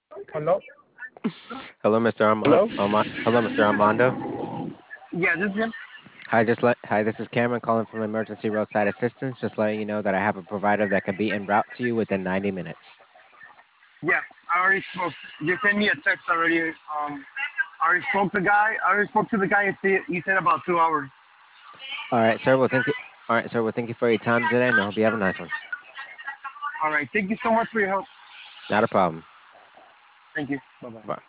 Hello? Hello, Mr. Hello? Hello, Mr. Armando. Yeah, this is him. Hi, this is Cameron calling from Emergency Roadside Assistance. Just letting you know that I have a provider that can be en route to you within 90 minutes. Yeah, I already spoke. You sent me a text already. I already spoke to the guy. I already spoke to the guy. He said about 2 hours. All right, sir. Well, thank you. All right, sir. Well, thank you for your time today, and I hope you have a nice one. All right. Thank you so much for your help. Not a problem. Thank you. Bye bye. Bye.